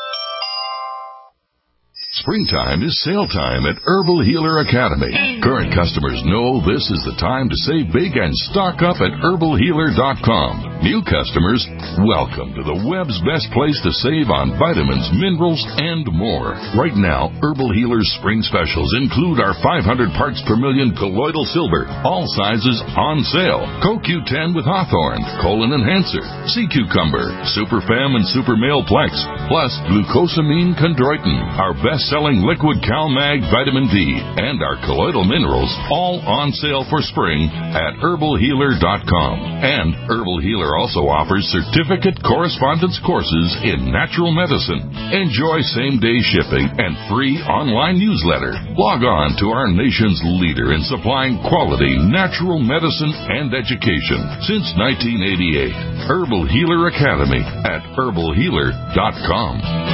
Springtime is sale time at Herbal Healer Academy. Current customers know this is the time to save big and stock up at herbal healer dot com. New customers, welcome to the web's best place to save on vitamins, minerals, and more. Right now, Herbal Healer's spring specials include our five hundred parts per million colloidal silver, all sizes on sale. Co Q ten with Hawthorne, Colon Enhancer, Sea Cucumber, Super Fem and Super Male Plex, plus glucosamine chondroitin, our best-selling liquid CalMag vitamin D, and our colloidal minerals, all on sale for spring at herbal healer dot com. And Herbal Healer also offers certificate correspondence courses in natural medicine. Enjoy same-day shipping and free online newsletter. Log on to our nation's leader in supplying quality natural medicine and education since nineteen eighty-eight. Herbal Healer Academy at herbal healer dot com.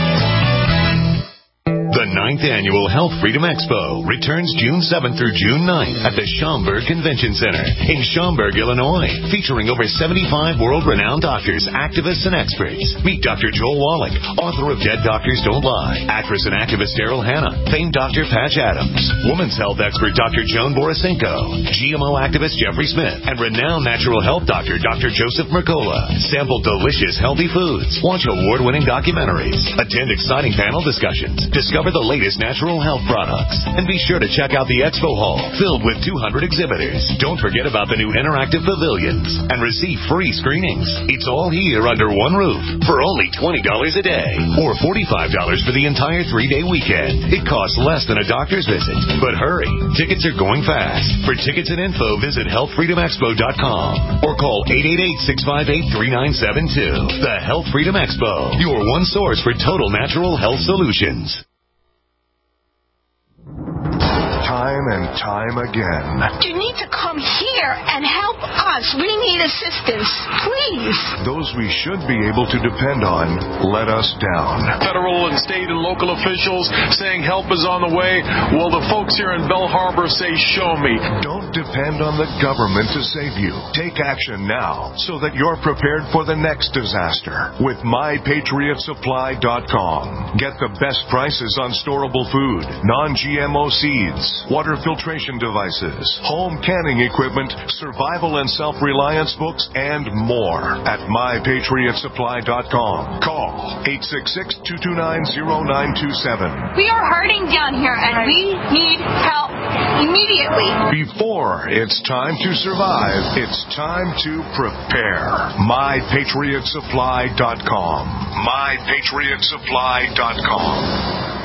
The ninth Annual Health Freedom Expo returns June seventh through June ninth at the Schaumburg Convention Center in Schaumburg, Illinois, featuring over seventy-five world-renowned doctors, activists, and experts. Meet Doctor Joel Wallach, author of Dead Doctors Don't Lie, actress and activist Daryl Hannah, famed Doctor Patch Adams, women's health expert Doctor Joan Borisenko, G M O activist Jeffrey Smith, and renowned natural health doctor Doctor Joseph Mercola. Sample delicious, healthy foods, watch award-winning documentaries, attend exciting panel discussions, discover the latest natural health products, and be sure to check out the expo hall filled with two hundred exhibitors. Don't forget about the new interactive pavilions and receive free screenings. It's all here under one roof for only twenty dollars a day or forty-five dollars for the entire three-day weekend. It costs less than a doctor's visit. But hurry, tickets are going fast. For tickets and info, visit health freedom expo dot com or call eight eight eight, six five eight, three nine seven two. The Health Freedom Expo, your one source for total natural health solutions. Time and time again. You need to come here. there and help us. We need assistance, please. Those we should be able to depend on let us down. Federal and state and local officials saying help is on the way. Well, the folks here in Bell Harbor say, show me. Don't depend on the government to save you. Take action now so that you're prepared for the next disaster with my patriot supply dot com. Get the best prices on storable food, non-G M O seeds, water filtration devices, home canning equipment, survival and self-reliance books, and more at my patriot supply dot com. Call eight six six, two two nine, zero nine two seven. We are hurting down here, and we need help immediately. Before it's time to survive, it's time to prepare. my patriot supply dot com. my patriot supply dot com.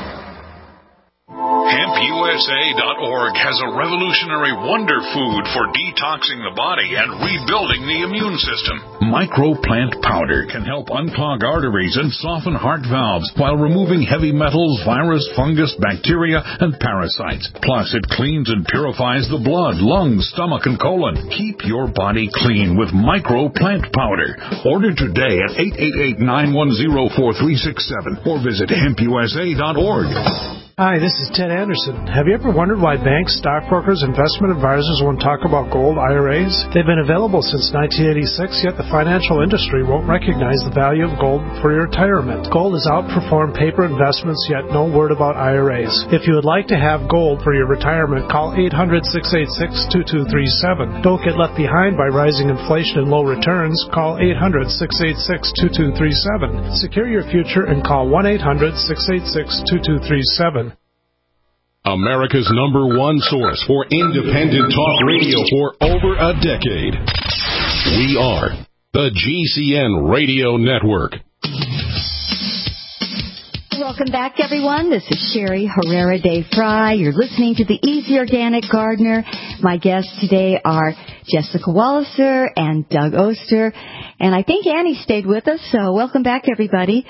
Hemp U S A dot org has a revolutionary wonder food for detoxing the body and rebuilding the immune system. Microplant powder can help unclog arteries and soften heart valves while removing heavy metals, virus, fungus, bacteria, and parasites. Plus, it cleans and purifies the blood, lungs, stomach, and colon. Keep your body clean with Microplant powder. Order today at eight eight eight, nine one zero, four three six seven or visit hemp U S A dot org. Hi, this is Ted Anderson. Have you ever wondered why banks, stockbrokers, investment advisors won't talk about gold I R As? They've been available since nineteen eighty-six, yet the financial industry won't recognize the value of gold for your retirement. Gold has outperformed paper investments, yet no word about I R As. If you would like to have gold for your retirement, call eight hundred, six eight six, two two three seven. Don't get left behind by rising inflation and low returns. Call eight hundred, six eight six, two two three seven. Secure your future and call one eight hundred, six eight six, two two three seven. America's number one source for independent talk radio for over a decade. We are the G C N Radio Network. Welcome back, everyone. This is Sherry Herrera Day Fry. You're listening to the Easy Organic Gardener. My guests today are Jessica Walliser and Doug Oster. And I think Annie stayed with us, so welcome back, everybody.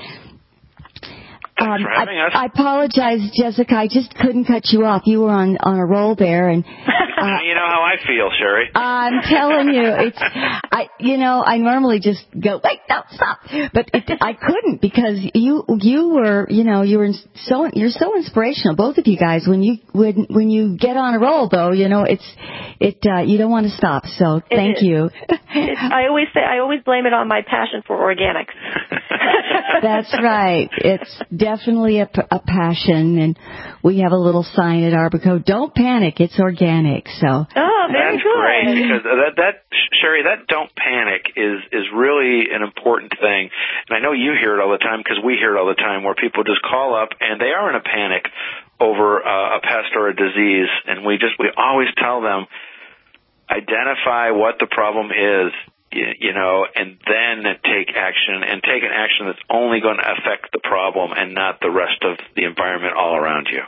Um, I, I apologize, Jessica. I just couldn't cut you off. You were on, on a roll there, and uh, you know how I feel, Sherry. I'm telling you, it's I. You know, I normally just go, wait, no, stop, but it, I couldn't because you you were, you know, you were so you're so inspirational, both of you guys. When you when when you get on a roll, though, you know, it's it uh, you don't want to stop. So thank it you. It, I always say I always blame it on my passion for organics. That's right. It's definitely a, a passion, and we have a little sign at Arbico. Don't panic. It's organic. So. Oh, very That's good. great because that that Sherry, that don't panic is is really an important thing, and I know you hear it all the time because we hear it all the time where people just call up and they are in a panic over uh, a pest or a disease, and we just we always tell them identify what the problem is. You know, and then take action, and take an action that's only going to affect the problem and not the rest of the environment all around you.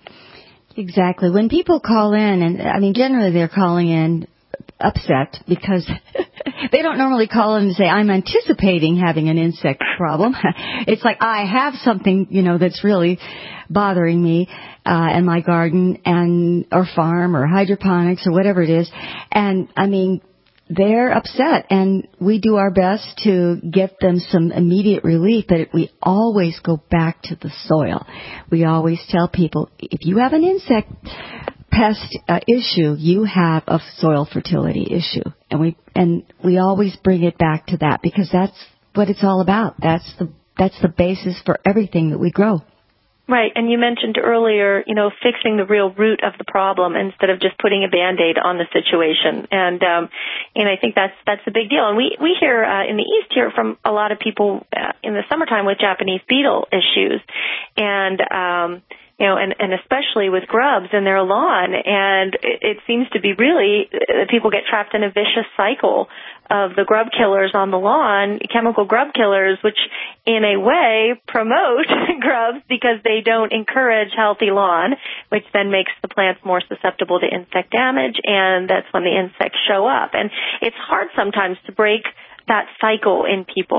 Exactly. When people call in, and I mean, generally they're calling in upset because they don't normally call in and say, I'm anticipating having an insect problem. It's like, I have something, you know, that's really bothering me uh, in my garden and or farm or hydroponics or whatever it is. And, I mean, they're upset, and we do our best to get them some immediate relief, but we always go back to the soil. We always tell people, if you have an insect pest uh, issue, you have a soil fertility issue. And we and we always bring it back to that because that's what it's all about. That's the that's the basis for everything that we grow. Right, and you mentioned earlier, you know, fixing the real root of the problem instead of just putting a Band-Aid on the situation, and um, and I think that's that's a big deal. And we we hear uh, in the East here from a lot of people uh, in the summertime with Japanese beetle issues, and um, you know, and and especially with grubs in their lawn, and it, it seems to be really uh, people get trapped in a vicious cycle of the grub killers on the lawn, chemical grub killers, which in a way promote grubs because they don't encourage healthy lawn, which then makes the plants more susceptible to insect damage, and that's when the insects show up. And it's hard sometimes to break that cycle in people.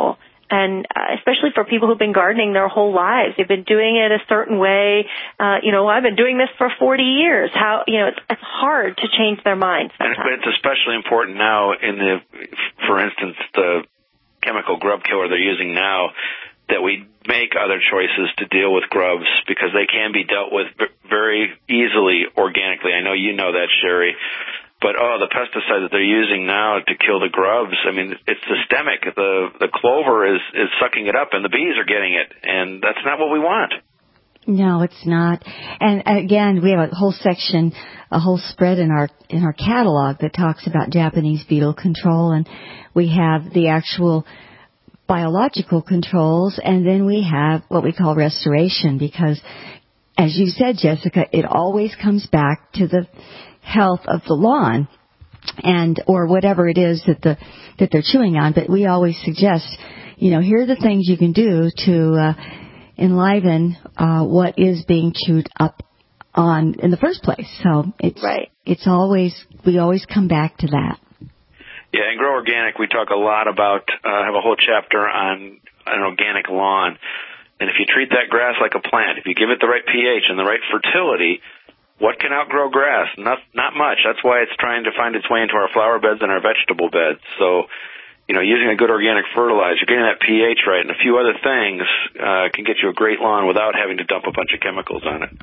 and uh, especially for people who've been gardening their whole lives, they've been doing it a certain way. Uh, you know, I've been doing this for forty years. How, you know, it's, it's hard to change their minds sometimes. And it's especially important now in the, for instance, the chemical grub killer they're using now, that we make other choices to deal with grubs because they can be dealt with very easily organically. I know you know that, Sherry. But, oh, the pesticide that they're using now to kill the grubs, I mean, it's systemic. The the clover is, is sucking it up, and the bees are getting it, and that's not what we want. No, it's not. And again, we have a whole section, a whole spread in our in our catalog that talks about Japanese beetle control, and we have the actual biological controls, and then we have what we call restoration, because, as you said, Jessica, it always comes back to the health of the lawn, and or whatever it is that the that they're chewing on. But we always suggest, you know, here are the things you can do to uh, enliven uh, what is being chewed up on in the first place. So it's right. It's always we always come back to that. Yeah, in Grow Organic, we talk a lot about uh, have a whole chapter on an organic lawn, and if you treat that grass like a plant, if you give it the right pH and the right fertility, what can outgrow grass? Not not much. That's why it's trying to find its way into our flower beds and our vegetable beds. So, you know, using a good organic fertilizer, getting that pH right, and a few other things uh, can get you a great lawn without having to dump a bunch of chemicals on it.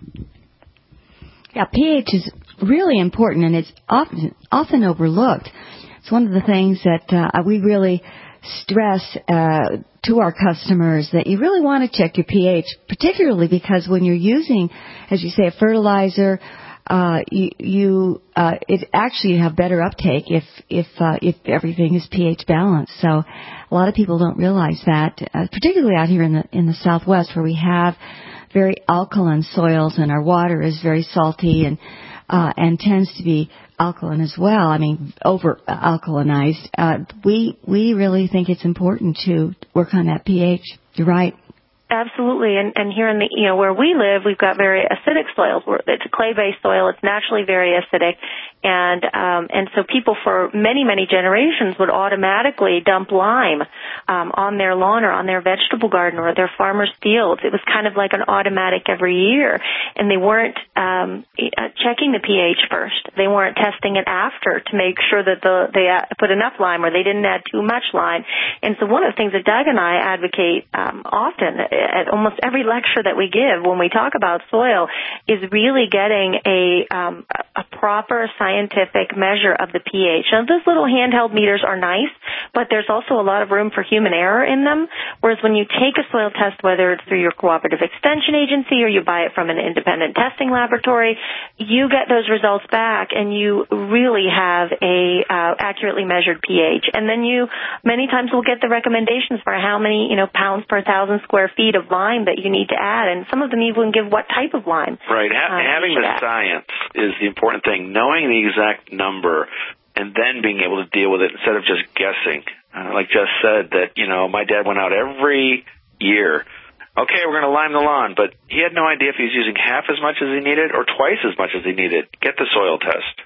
Yeah, pH is really important, and it's often often overlooked. It's one of the things that uh, we really stress uh, to our customers, that you really want to check your pH, particularly because when you're using, as you say, a fertilizer, uh, you, you uh, it actually have better uptake if if uh, if everything is pH balanced. So a lot of people don't realize that, uh, particularly out here in the in the Southwest, where we have very alkaline soils and our water is very salty and uh, and tends to be alkaline as well. I mean, over alkalinized. Uh, we we really think it's important to work on that pH. You're right. Absolutely, and and here in the you know where we live, we've got very acidic soils. We're, it's a clay-based soil. It's naturally very acidic, and um, and so people for many many generations would automatically dump lime um, on their lawn or on their vegetable garden or their farmer's fields. It was kind of like an automatic every year, and they weren't um, checking the pH first. They weren't testing it after to make sure that the they put enough lime or they didn't add too much lime. And so one of the things that Doug and I advocate um, often at almost every lecture that we give when we talk about soil is really getting a um, a proper scientific measure of the pH. Now, those little handheld meters are nice, but there's also a lot of room for human error in them, whereas when you take a soil test, whether it's through your cooperative extension agency or you buy it from an independent testing laboratory, you get those results back and you really have a uh, accurately measured pH. And then you many times will get the recommendations for how many, you know, pounds per thousand square feet of lime that you need to add, and some of them even give what type of lime. Right. Ha- um, having the add. Science is the important thing. Knowing the exact number and then being able to deal with it instead of just guessing. Uh, like Jess said, that, you know, my dad went out every year. Okay, we're going to lime the lawn, but he had no idea if he was using half as much as he needed or twice as much as he needed. Get the soil test.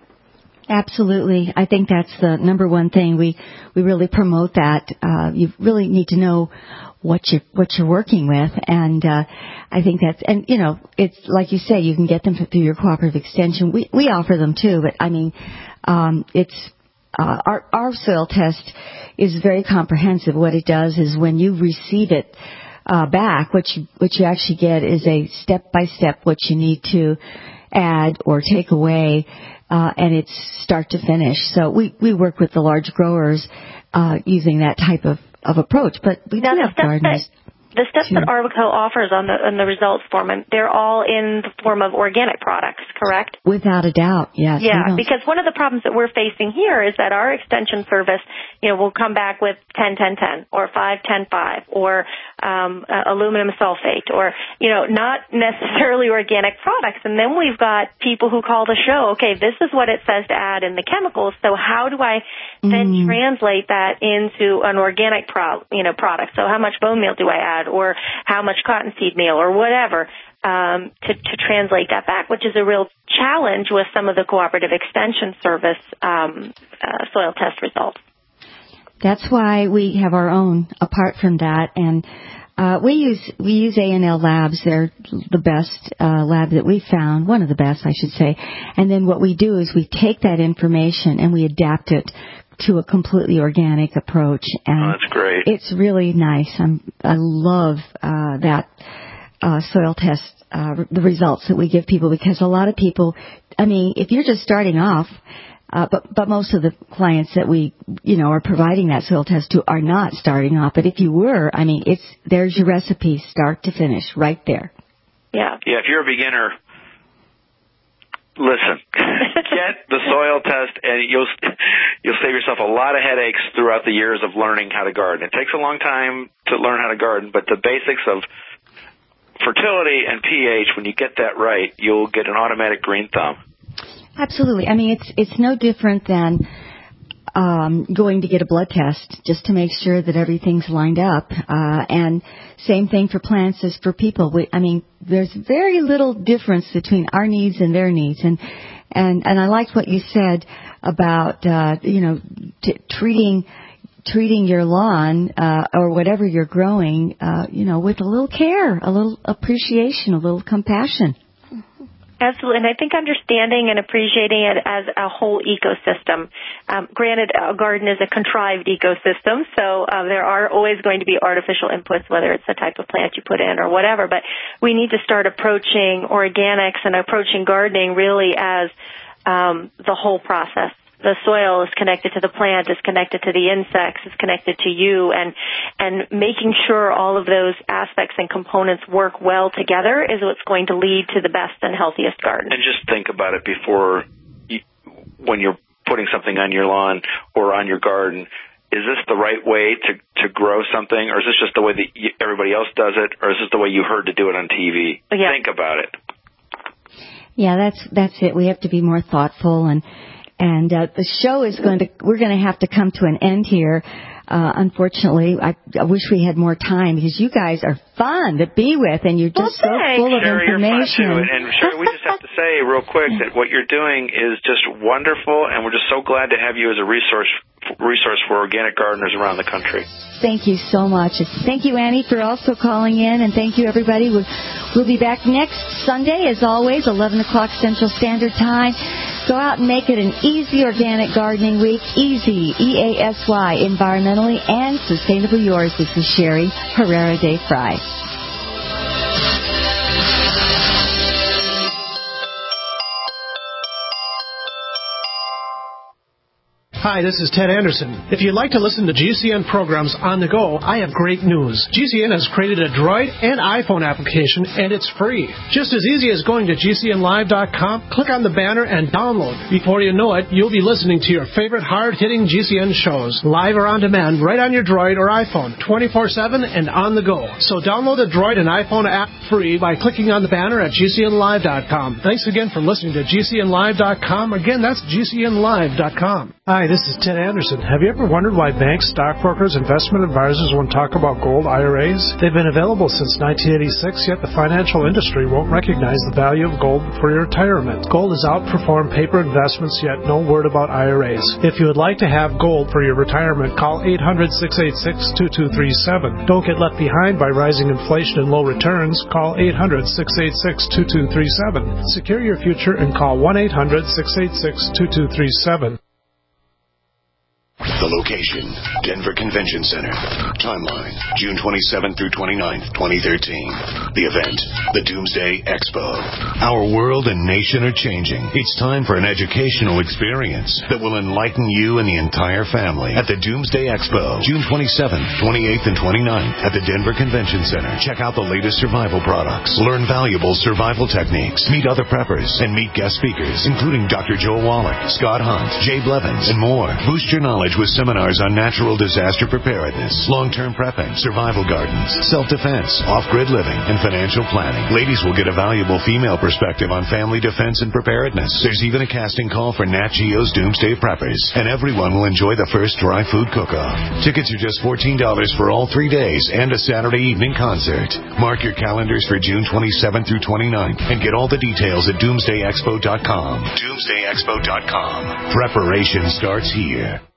Absolutely. I think that's the number one thing. We we really promote that. Uh, you really need to know what you what you're working with, and uh, I think that's and you know it's like you say, you can get them through your cooperative extension. We we offer them too, but I mean um, it's uh, our our soil test is very comprehensive. What it does is when you receive it uh, back, what you what you actually get is a step by step what you need to add or take away. Uh, and it's start to finish. So we, we work with the large growers uh, using that type of, of approach. But we now, do have gardeners. The steps that Arbico offers on the on the results form, they're all in the form of organic products, correct? Without a doubt, yes. Yeah, because one of the problems that we're facing here is that our extension service, you know, will come back with ten ten ten or five ten five or um, uh, aluminum sulfate or, you know, not necessarily organic products. And then we've got people who call the show, okay, this is what it says to add in the chemicals, so how do I then mm. translate that into an organic pro, you know, product? So how much bone meal do I add? Or how much cottonseed meal or whatever um, to, to translate that back, which is a real challenge with some of the cooperative extension service um, uh, soil test results. That's why we have our own apart from that. And uh, we use we use A and L Labs. They're the best uh, lab that we've found, one of the best, I should say. And then what we do is we take that information and we adapt it to a completely organic approach. And oh, that's great. It's really nice. I'm, I love uh, that uh, soil test, uh, the results that we give people, because a lot of people, I mean, if you're just starting off, Uh, but, but most of the clients that we, you know, are providing that soil test to are not starting off. But if you were, I mean, it's, there's your recipe, start to finish, right there. Yeah. Yeah, if you're a beginner, listen, get the soil test and you'll, you'll save yourself a lot of headaches throughout the years of learning how to garden. It takes a long time to learn how to garden, but the basics of fertility and pH, when you get that right, you'll get an automatic green thumb. Absolutely. I mean, it's it's no different than um, going to get a blood test just to make sure that everything's lined up. Uh, and same thing for plants as for people. We, I mean, there's very little difference between our needs and their needs. And and and I liked what you said about uh, you know t- treating treating your lawn uh, or whatever you're growing, uh, you know, with a little care, a little appreciation, a little compassion. Absolutely, and I think understanding and appreciating it as a whole ecosystem. Um, granted, a garden is a contrived ecosystem, so uh, there are always going to be artificial inputs, whether it's the type of plant you put in or whatever, but we need to start approaching organics and approaching gardening really as um, the whole process. The soil is connected to the plant, is connected to the insects, is connected to you, and and making sure all of those aspects and components work well together is what's going to lead to the best and healthiest garden. And just think about it before, you, when you're putting something on your lawn or on your garden. Is this the right way to, to grow something, or is this just the way that you, everybody else does it, or is this the way you heard to do it on T V? Yeah. Think about it. Yeah, that's that's it. We have to be more thoughtful, and and uh, the show is going to. We're going to have to come to an end here. Uh, unfortunately, I, I wish we had more time because you guys are fun to be with, and you're just well, so full of Sherry, information. You're fun too. And, and Sherry, we just have to say real quick that what you're doing is just wonderful, and we're just so glad to have you as a resource resource for organic gardeners around the country. Thank you so much. Thank you, Annie, for also calling in, and thank you, everybody. We'll, we'll be back next Sunday, as always, eleven o'clock Central Standard Time. Go out and make it an easy organic gardening week. Easy, E A S Y, environmentally and sustainably yours. This is Sherry Herrera de Fry. Hi, this is Ted Anderson. If you'd like to listen to G C N programs on the go, I have great news. G C N has created a Droid and iPhone application, and it's free. Just as easy as going to G C N live dot com, click on the banner, and download. Before you know it, you'll be listening to your favorite hard-hitting G C N shows, live or on demand, right on your Droid or iPhone, twenty-four seven and on the go. So download the Droid and iPhone app free by clicking on the banner at G C N live dot com. Thanks again for listening to G C N live dot com. Again, that's G C N live dot com. Hi, this is Ted Anderson. Have you ever wondered why banks, stockbrokers, investment advisors won't talk about gold I R As? They've been available since nineteen eighty-six, yet the financial industry won't recognize the value of gold for your retirement. Gold has outperformed paper investments, yet no word about I R As. If you would like to have gold for your retirement, call eight hundred, six eight six, two two three seven. Don't get left behind by rising inflation and low returns. Call eight hundred, six eight six, two two three seven. Secure your future and call one eight hundred, six eight six, two two three seven. The location, Denver Convention Center. Timeline, June twenty-seventh through twenty-ninth, twenty thirteen. The event, the Doomsday Expo. Our world and nation are changing. It's time for an educational experience that will enlighten you and the entire family at the Doomsday Expo, June twenty-seventh, twenty-eighth, and twenty-ninth at the Denver Convention Center. Check out the latest survival products, learn valuable survival techniques, meet other preppers, and meet guest speakers, including Doctor Joel Wallach, Scott Hunt, Jay Blevins, and more. Boost your knowledge with seminars on natural disaster preparedness, long-term prepping, survival gardens, self-defense, off-grid living, and financial planning. Ladies will get a valuable female perspective on family defense and preparedness. There's even a casting call for Nat Geo's Doomsday Preppers, and everyone will enjoy the first dry food cook-off. Tickets are just fourteen dollars for all three days and a Saturday evening concert. Mark your calendars for June twenty-seventh through twenty-ninth and get all the details at doomsday expo dot com. doomsday expo dot com. Preparation starts here.